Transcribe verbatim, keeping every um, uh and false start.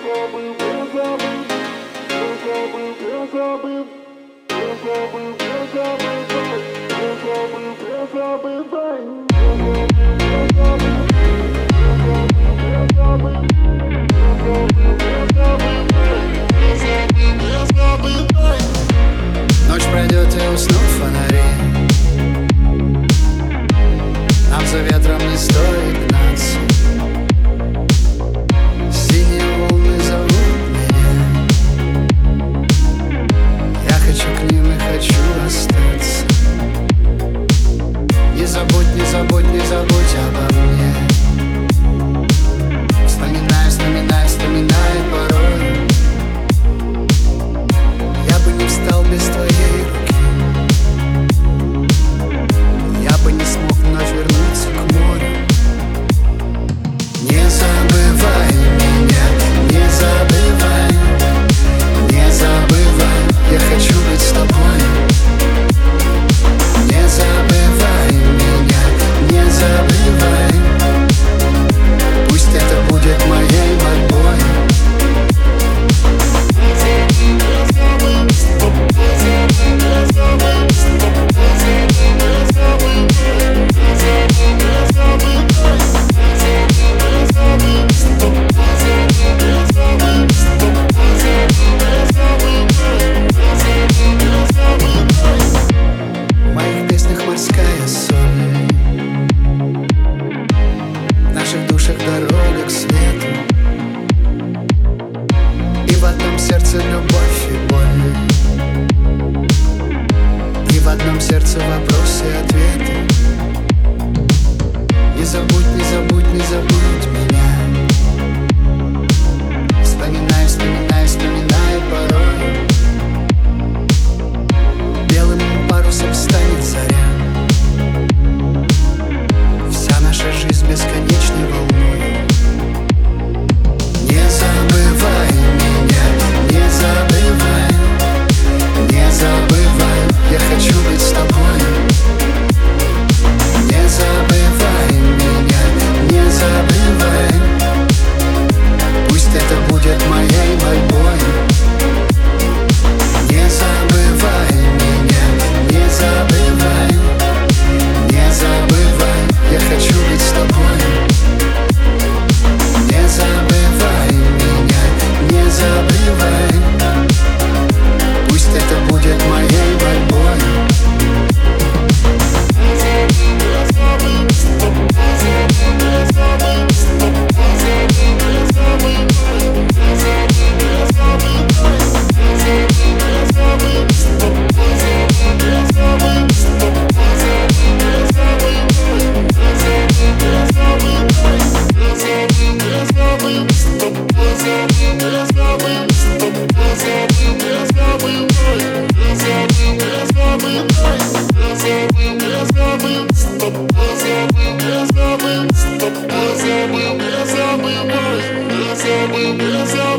Ночь пройдет и уснут фонари. Нам за ветром не стоит гнаться. Синие волны зовут меня. Я хочу к ним и хочу остаться. Не забудь, не забудь, не забудь обо мне. Вспоминай, вспоминай, вспоминай порой. Я бы не встал без твоей руки. Я бы не смог вновь вернуться к морю. Не забывай меня, не забывай, не забывай. Я хочу быть с тобой. Не забывай меня, не забывай. Пусть это будет моей мольбой. В моих песнях морская соль, в наших душах дорога к свету. И в одном сердце любовь и боль, и в одном сердце вопросы и ответы. Не забудь, не забудь, не забудь меня. Вспоминай, вспоминай, вспоминай порой. Белым парусом станет заря. Вся наша жизнь бесконечной волной. Не забывай меня, не забывай, не забывай. Я хочу быть с тобой. Не забывай меня, не забывай. Пусть это будет моей мольбой. Не забывай меня, не забывай, не забывай. Я хочу быть с тобой. Не забывай меня, не забывай. Пусть это будет моей мольбой. Stop.